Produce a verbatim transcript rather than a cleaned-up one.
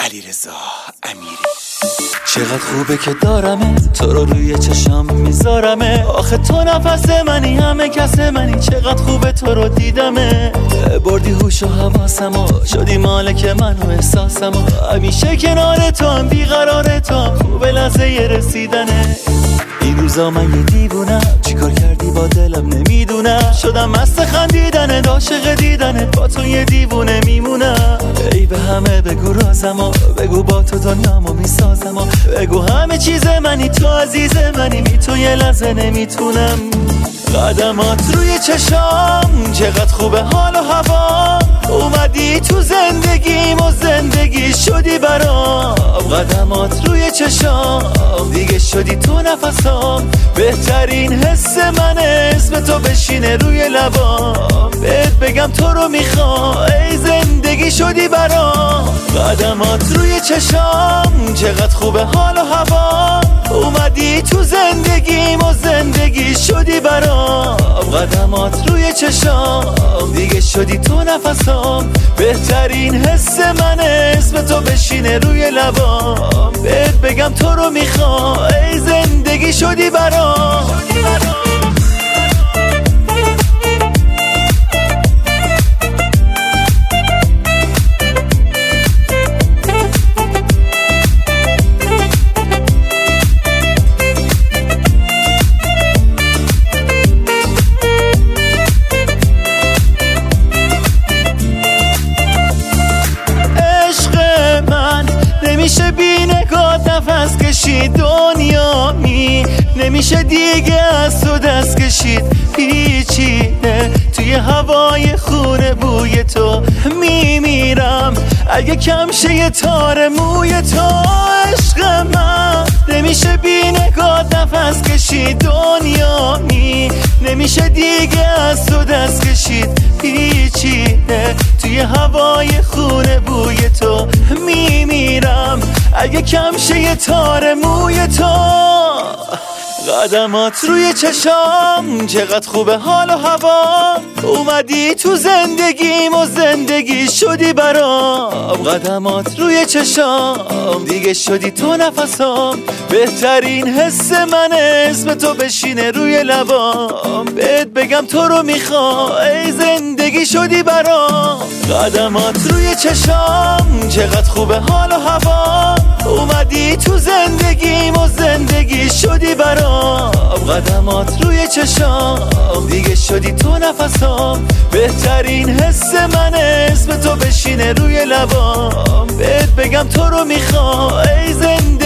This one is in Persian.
علیرضا امیری. چقدر خوبه که دارمه تو رو روی چشام میذارمه، آخه تو نفس منی همه کس منی، چقدر خوبه تو رو دیدمه، بردی هوش و حواسمو شدی مالک من و احساسمو، همیشه کنار تو هم بیقرار تو هم خوبه لحظه رسیدنه. این روزا من یه دیوونم، چیکار کردی با دلم نمیدونم، شدم مست خندیدنه عاشق دیدنه، با تو یه دیوونه میمونم. ای به همه بگو رازمو، بگو با تو دنیامو میسازمو، بگو همه چیز منی تو عزیز منی، بی تو یه لحظه نمیتونم. قدمات روی چشام چقدر خوبه حال و هوا، اومدی تو زندگیم و زندگی شدی برام. قدمات روی چشام دیگه شدی تو نفسام، بهترین حس من اسم تو بشینه روی لبام، بهت بگم تو رو میخوام ای زندگی شدی برام. قدمات روی چشام چقدر خوبه حال و هوا، اومدی تو زندگیم و زندگی شدی برام. قدمات روی چشام دیگه شدی تو نفسام، بهترین حس من اسم تو بشینه روی لبام، بهت بگم تو رو میخوام ای زندگی شدی برام. نمیشه بی نگاه نفس کشید دنیا می، نمیشه دیگه از تو دست کشید هیچی نه، توی هوای خونه بوی تو میمیرم، اگه کم شه یه تار موی تو عشق من. نمیشه بی نگاه نفس کشید دنیا می، نمیشه دیگه از تو دست کشید هیچی نه، توی هوای خونه بوی تو میمیرم، اگه کم شه یه تار موی تو. قدمات روی چشام چقدر خوبه حال و هوا، اومدی تو زندگیم و زندگی شدی برام. قدمات روی چشام دیگه شدی تو نفسام، بهترین حس من اسم تو بشینه روی لبام، بهت بگم تو رو میخوام ای زندگی شدی برام. قدمات روی چشام چقدر خوبه حال و هوا، اومدی تو زندگیم و زندگی شدی برام. قدمات روی چشام دیگه شدی تو نفسام، بهترین حس من اسم تو بشینه روی لبام، بهت بگم تو رو میخوام ای زندگی